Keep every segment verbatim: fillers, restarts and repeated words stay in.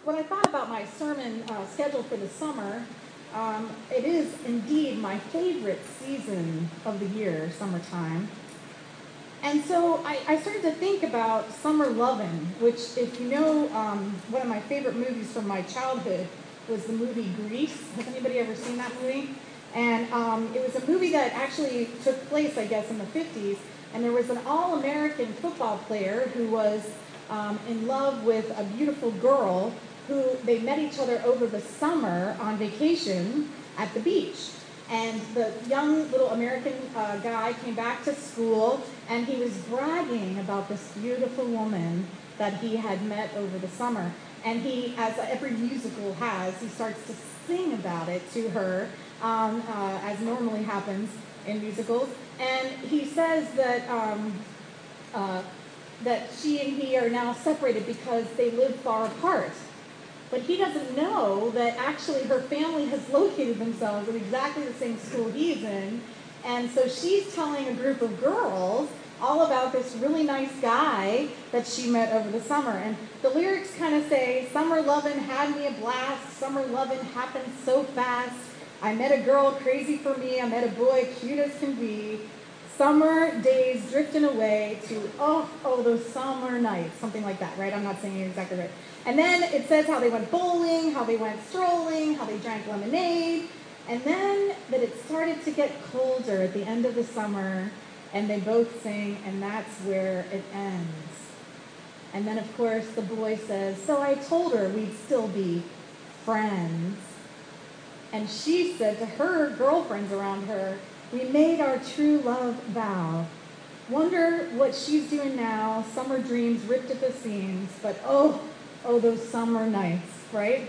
when I thought about my sermon uh, schedule for the summer, um, it is indeed my favorite season of the year, summertime. And so I, I started to think about Summer Lovin', which, if you know, um, one of my favorite movies from my childhood was the movie Grease. Has anybody ever seen that movie? And um, it was a movie that actually took place, I guess, in the fifties. And there was an all-American football player who was um, in love with a beautiful girl who they met each other over the summer on vacation at the beach. And the young little American uh, guy came back to school, and he was bragging about this beautiful woman that he had met over the summer. And he, as every musical has, he starts to sing about it to her, um, uh, as normally happens in musicals. And he says that um, uh, that she and he are now separated because they live far apart. But he doesn't know that actually her family has located themselves in exactly the same school he's in. And so she's telling a group of girls all about this really nice guy that she met over the summer. And the lyrics kind of say, "Summer lovin' had me a blast. Summer lovin' happened so fast. I met a girl crazy for me. I met a boy cute as can be. Summer days drifting away to, oh, oh, those summer nights." Something like that, right? I'm not saying it exactly right. And then it says how they went bowling, how they went strolling, how they drank lemonade. And then that it started to get colder at the end of the summer, and they both sing, and that's where it ends. And then, of course, the boy says, "So I told her we'd still be friends." And she said to her girlfriends around her, "We made our true love vow. Wonder what she's doing now. Summer dreams ripped at the seams, but oh, oh, those summer nights," right?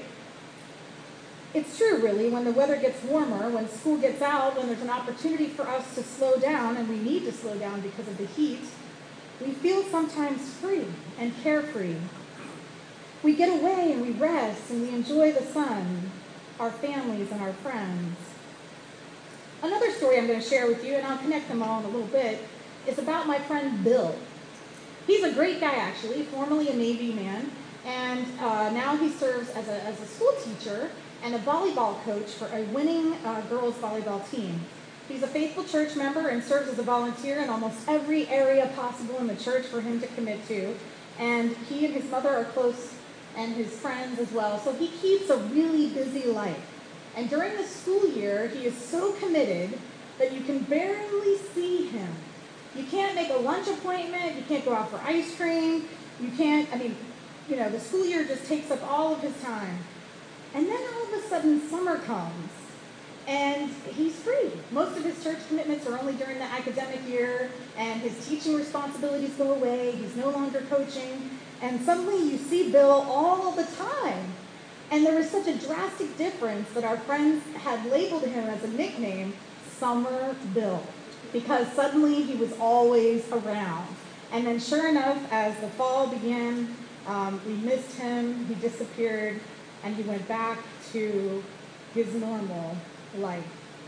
It's true, really, when the weather gets warmer, when school gets out, when there's an opportunity for us to slow down, and we need to slow down because of the heat, we feel sometimes free and carefree. We get away and we rest and we enjoy the sun, our families and our friends. Another story I'm going to share with you, and I'll connect them all in a little bit, is about my friend Bill. He's a great guy, actually, formerly a Navy man, and uh, now he serves as a, as a school teacher and a volleyball coach for a winning uh, girls volleyball team. He's a faithful church member and serves as a volunteer in almost every area possible in the church for him to commit to. And he and his mother are close, and his friends as well. So he keeps a really busy life. And during the school year, he is so committed that you can barely see him. You can't make a lunch appointment. You can't go out for ice cream. You can't, I mean, you know, the school year just takes up all of his time. And then all of a sudden, summer comes, and he's free. Most of his church commitments are only during the academic year, and his teaching responsibilities go away. He's no longer coaching. And suddenly you see Bill all the time. And there was such a drastic difference that our friends had labeled him as a nickname, Summer Bill, because suddenly he was always around. And then sure enough, as the fall began, um, we missed him, he disappeared, and he went back to his normal life.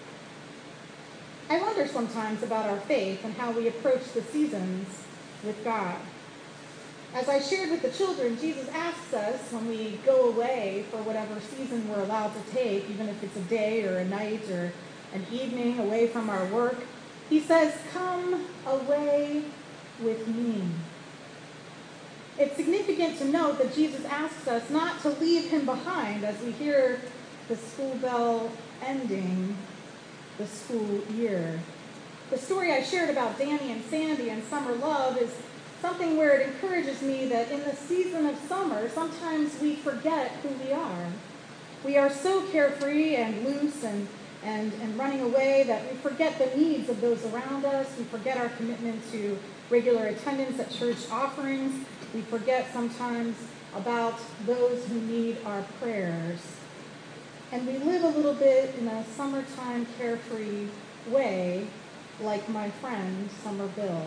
I wonder sometimes about our faith and how we approach the seasons with God. As I shared with the children, Jesus asks us when we go away for whatever season we're allowed to take, even if it's a day or a night or an evening away from our work, he says, "Come away with me." It's significant to note that Jesus asks us not to leave him behind as we hear the school bell ending the school year. The story I shared about Danny and Sandy and summer love is something where it encourages me that in the season of summer, sometimes we forget who we are. We are so carefree and loose and, and, and running away that we forget the needs of those around us. We forget our commitment to regular attendance at church offerings. We forget sometimes about those who need our prayers. And we live a little bit in a summertime carefree way, like my friend Summer Bill.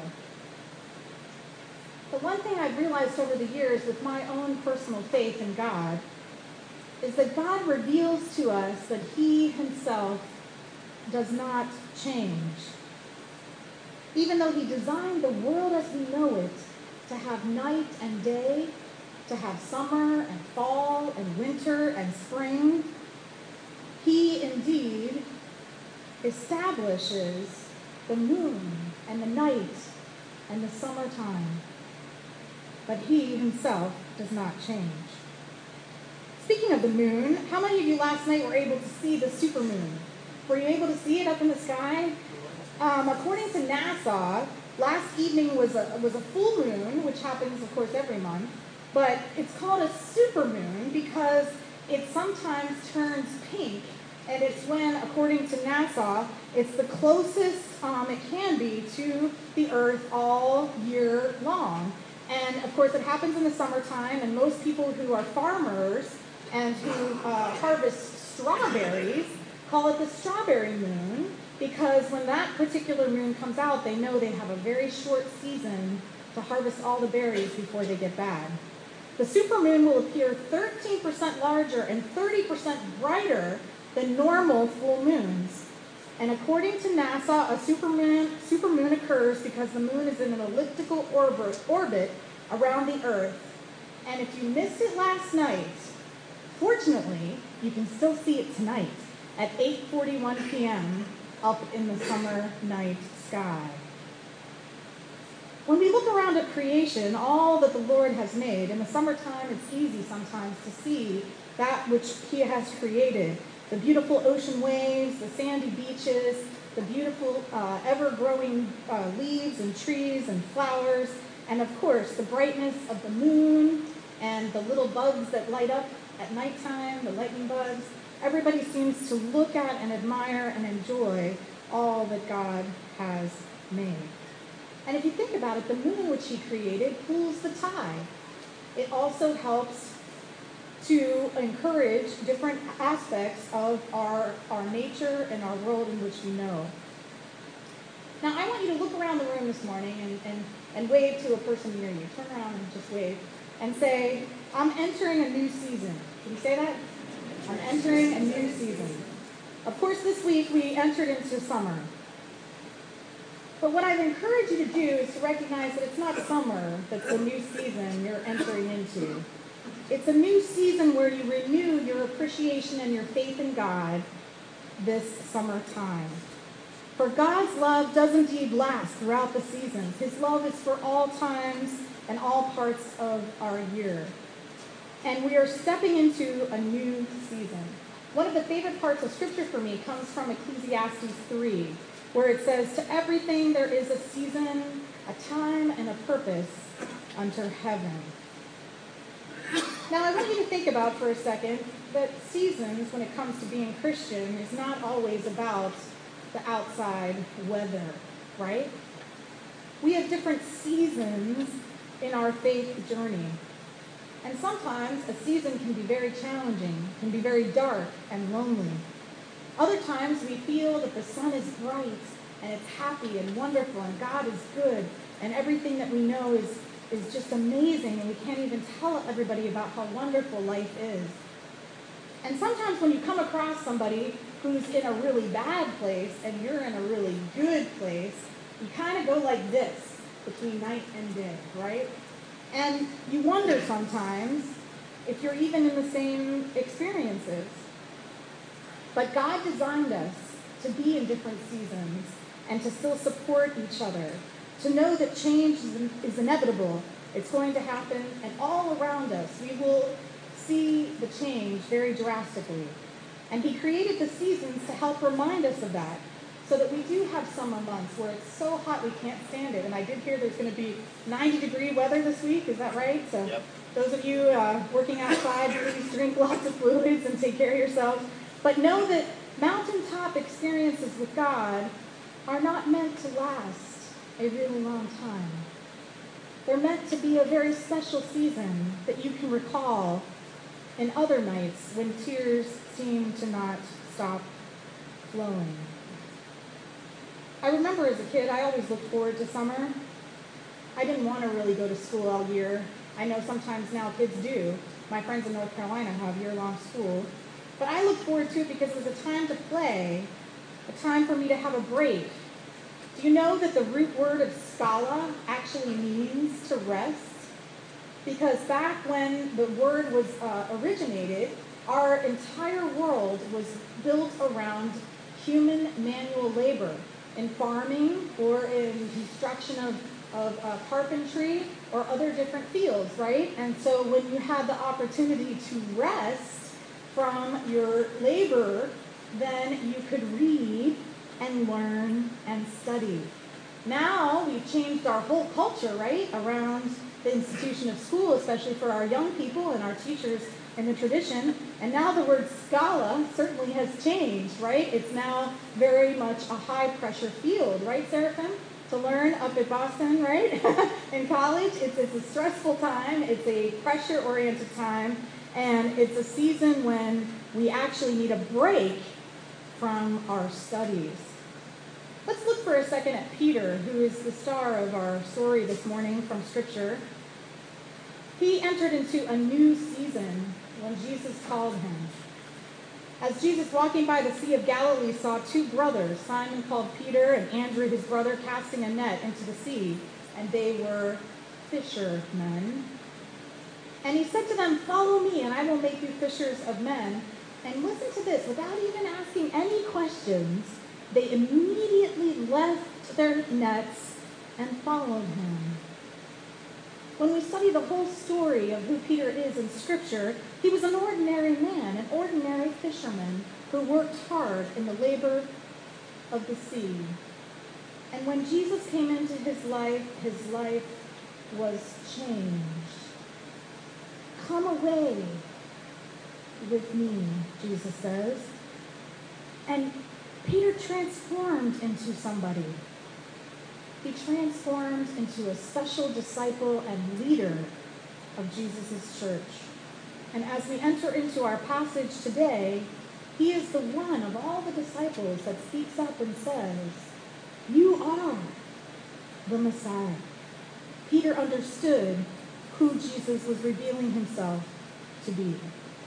The one thing I've realized over the years with my own personal faith in God is that God reveals to us that he himself does not change. Even though he designed the world as we know it to have night and day, to have summer and fall and winter and spring. He indeed establishes the moon and the night and the summertime. But he himself does not change. Speaking of the moon, how many of you last night were able to see the supermoon? Were you able to see it up in the sky? Um, according to NASA, last evening was a, was a full moon, which happens, of course, every month. But it's called a supermoon because it sometimes turns pink. And it's when, according to NASA, it's the closest um, it can be to the Earth all year long. And, of course, it happens in the summertime, and most people who are farmers and who uh, harvest strawberries call it the strawberry moon because when that particular moon comes out, they know they have a very short season to harvest all the berries before they get bad. The supermoon will appear thirteen percent larger and thirty percent brighter than normal full moons. And according to NASA, a supermoon, supermoon occurs because the moon is in an elliptical orbit, orbit around the Earth. And if you missed it last night, fortunately, you can still see it tonight at eight forty-one p.m. up in the summer night sky. When we look around at creation, all that the Lord has made, in the summertime it's easy sometimes to see that which he has created. The beautiful ocean waves, the sandy beaches, the beautiful uh, ever-growing uh, leaves and trees and flowers, and of course the brightness of the moon and the little bugs that light up at nighttime, the lightning bugs. Everybody seems to look at and admire and enjoy all that God has made. And if you think about it, the moon which he created cools the tide. It also helps to encourage different aspects of our, our nature and our world in which we know. Now, I want you to look around the room this morning and, and, and wave to a person near you. Turn around and just wave and say, I'm entering a new season. Can you say that? I'm entering a new season. Of course, this week we entered into summer. But what I'd encourage you to do is to recognize that it's not summer that's the new season you're entering into. It's a new season where you renew your appreciation and your faith in God this summertime. For God's love does indeed last throughout the seasons. His love is for all times and all parts of our year. And we are stepping into a new season. One of the favorite parts of Scripture for me comes from Ecclesiastes three, where it says, to everything there is a season, a time, and a purpose under heaven. Now, I want you to think about for a second that seasons, when it comes to being Christian, is not always about the outside weather, right? We have different seasons in our faith journey. And sometimes a season can be very challenging, can be very dark and lonely. Other times we feel that the sun is bright and it's happy and wonderful and God is good and everything that we know is, is just amazing and we can't even tell everybody about how wonderful life is. And sometimes when you come across somebody who's in a really bad place and you're in a really good place, you kind of go like this between night and day, right? And you wonder sometimes if you're even in the same experiences. But God designed us to be in different seasons and to still support each other, to know that change is, is inevitable. It's going to happen, and all around us we will see the change very drastically. And he created the seasons to help remind us of that, so that we do have summer months where it's so hot we can't stand it. And I did hear there's going to be ninety degree weather this week. Is that right? So yep. Those of you uh, working outside, please drink lots of fluids and take care of yourselves. But know that mountaintop experiences with God are not meant to last a really long time. They're meant to be a very special season that you can recall in other nights when tears seem to not stop flowing. I remember as a kid, I always looked forward to summer. I didn't want to really go to school all year. I know sometimes now kids do. My friends in North Carolina have year-long school. But I looked forward to it because it was a time to play, a time for me to have a break. Do you know that the root word of scala actually means to rest? Because back when the word was uh, originated, our entire world was built around human manual labor in farming or in construction of, of uh, carpentry or other different fields, right? And so when you had the opportunity to rest from your labor, then you could read and learn and study. Now we've changed our whole culture, right, around the institution of school, especially for our young people and our teachers in the tradition. And now the word scala certainly has changed, right? It's now very much a high-pressure field, right, Seraphim? To learn up at Boston, right? In college, it's, it's a stressful time. It's a pressure-oriented time. And it's a season when we actually need a break from our studies. Let's look for a second at Peter, who is the star of our story this morning from Scripture. He entered into a new season when Jesus called him. As Jesus, walking by the Sea of Galilee, saw two brothers, Simon called Peter and Andrew his brother, casting a net into the sea, and they were fishermen. And he said to them, "Follow me, and I will make you fishers of men." And listen to this, without even asking any questions, they immediately left their nets and followed him. When we study the whole story of who Peter is in Scripture, he was an ordinary man, an ordinary fisherman who worked hard in the labor of the sea. And when Jesus came into his life, his life was changed. "Come away with me," Jesus says. And Peter transformed into somebody. He transformed into a special disciple and leader of Jesus' church. And as we enter into our passage today, he is the one of all the disciples that speaks up and says, "You are the Messiah." Peter understood who Jesus was revealing himself to be.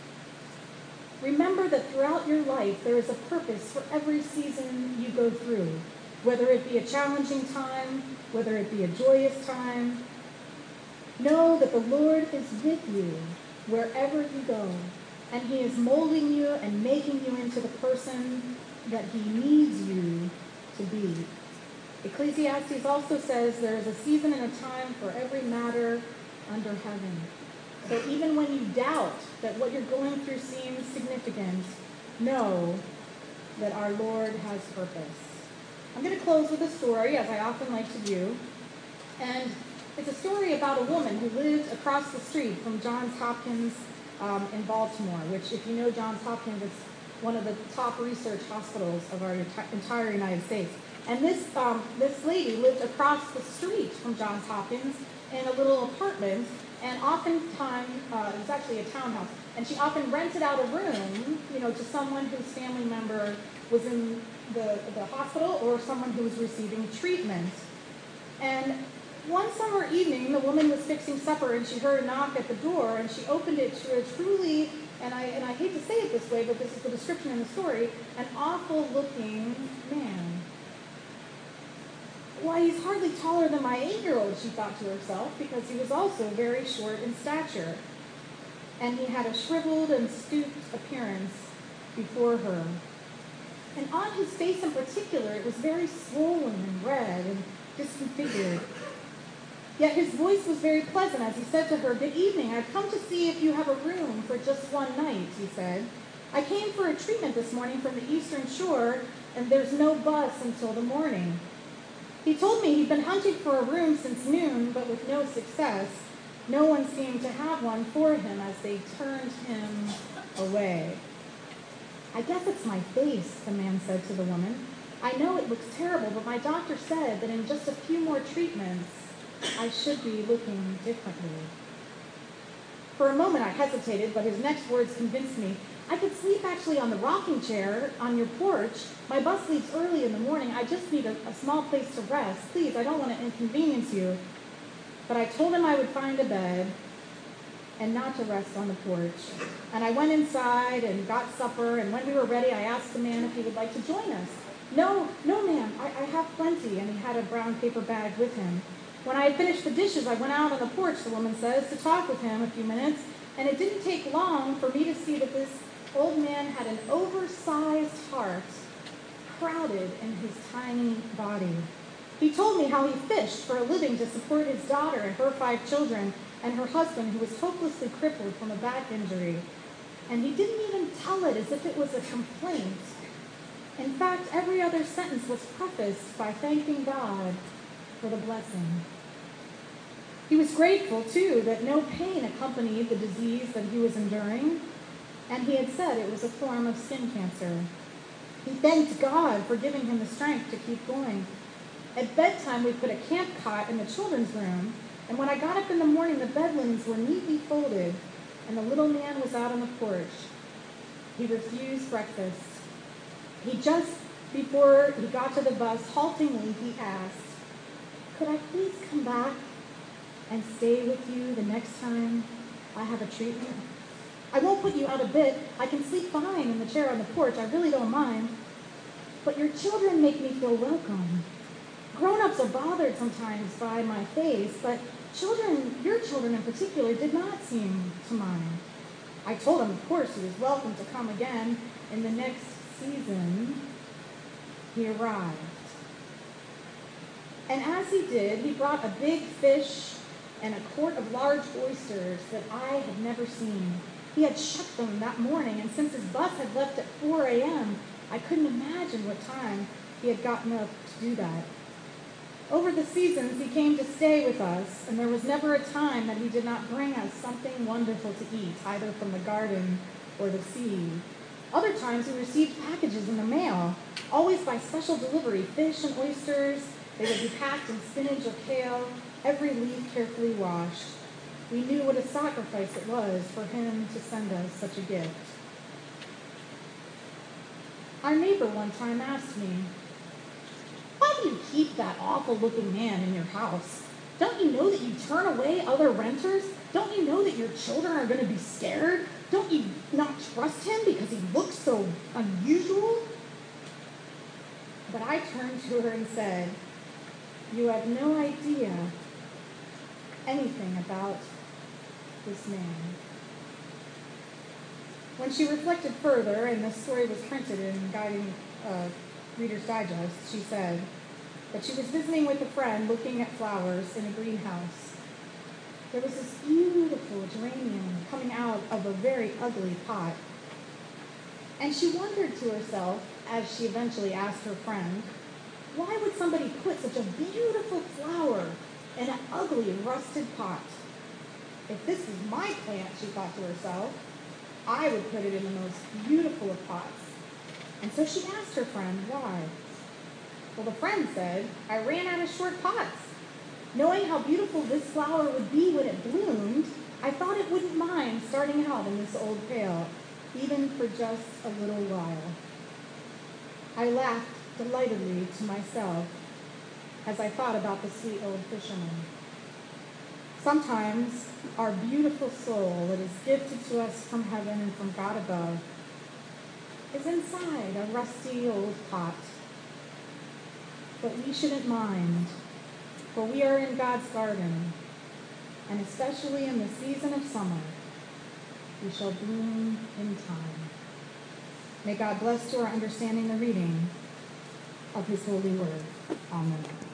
Remember that throughout your life, there is a purpose for every season you go through, whether it be a challenging time, whether it be a joyous time. Know that the Lord is with you wherever you go, and he is molding you and making you into the person that he needs you to be. Ecclesiastes also says there is a season and a time for every matter under heaven. So even when you doubt that what you're going through seems significant, know that our Lord has purpose. I'm going to close with a story, as I often like to do. And it's a story about a woman who lived across the street from Johns Hopkins um, in Baltimore, which, if you know Johns Hopkins, it's one of the top research hospitals of our entire United States. And this, um, this lady lived across the street from Johns Hopkins in a little apartment. And oftentimes, uh, it was actually a townhouse, and she often rented out a room, you know, to someone whose family member was in the, the hospital or someone who was receiving treatment. And one summer evening, the woman was fixing supper, and she heard a knock at the door, and she opened it to a truly, and I, and I hate to say it this way, but this is the description in the story, an awful-looking man. Why, he's hardly taller than my eight-year-old, she thought to herself, because he was also very short in stature. And he had a shriveled and stooped appearance before her. And on his face in particular, it was very swollen and red and disfigured. Yet his voice was very pleasant as he said to her, "Good evening, I've come to see if you have a room for just one night," he said. "I came for a treatment this morning from the Eastern Shore, and there's no bus until the morning." He told me he'd been hunting for a room since noon, but with no success. No one seemed to have one for him as they turned him away. "I guess it's my face," the man said to the woman. "I know it looks terrible, but my doctor said that in just a few more treatments, I should be looking differently." For a moment I hesitated, but his next words convinced me. "I could sleep actually on the rocking chair on your porch. My bus leaves early in the morning. I just need a, a small place to rest. Please, I don't want to inconvenience you." But I told him I would find a bed and not to rest on the porch. And I went inside and got supper, and when we were ready, I asked the man if he would like to join us. "No, no, ma'am, I, I have plenty," and he had a brown paper bag with him. When I had finished the dishes, I went out on the porch, the woman says, to talk with him a few minutes, and it didn't take long for me to see that this old man had an oversized heart crowded in his tiny body. He told me how he fished for a living to support his daughter and her five children and her husband, who was hopelessly crippled from a back injury. And he didn't even tell it as if it was a complaint. In fact, every other sentence was prefaced by thanking God for the blessing. He was grateful, too, that no pain accompanied the disease that he was enduring, and he had said it was a form of skin cancer. He thanked God for giving him the strength to keep going. At bedtime, we put a camp cot in the children's room, and when I got up in the morning, the bed linens were neatly folded, and the little man was out on the porch. He refused breakfast. He just, before he got to the bus, haltingly, he asked, "Could I please come back and stay with you the next time I have a treatment? I won't put you out a bit. I can sleep fine in the chair on the porch. I really don't mind. But your children make me feel welcome. Grown-ups are bothered sometimes by my face, but children, your children in particular, did not seem to mind." I told him, of course, he was welcome to come again in the next season. He arrived. And as he did, he brought a big fish and a quart of large oysters that I had never seen. He had shucked them that morning, and since his bus had left at four a.m., I couldn't imagine what time he had gotten up to do that. Over the seasons, he came to stay with us, and there was never a time that he did not bring us something wonderful to eat, either from the garden or the sea. Other times, we received packages in the mail, always by special delivery, fish and oysters. They would be packed in spinach or kale, every leaf carefully washed. We knew what a sacrifice it was for him to send us such a gift. Our neighbor one time asked me, "Why do you keep that awful-looking man in your house? Don't you know that you turn away other renters? Don't you know that your children are going to be scared? Don't you not trust him because he looks so unusual?" But I turned to her and said, "You have no idea anything about this man." When she reflected further, and this story was printed in Guiding uh, Reader's Digest, she said that she was visiting with a friend looking at flowers in a greenhouse. There was this beautiful geranium coming out of a very ugly pot. And she wondered to herself, as she eventually asked her friend, why would somebody put such a beautiful flower in an ugly, rusted pot? If this was my plant, she thought to herself, I would put it in the most beautiful of pots. And so she asked her friend why. Well, the friend said, "I ran out of short pots. Knowing how beautiful this flower would be when it bloomed, I thought it wouldn't mind starting out in this old pail, even for just a little while." I laughed delightedly to myself as I thought about the sweet old fisherman. Sometimes our beautiful soul that is gifted to us from heaven and from God above is inside a rusty old pot. But we shouldn't mind, for we are in God's garden, and especially in the season of summer, we shall bloom in time. May God bless to our understanding the reading of his holy word. Amen.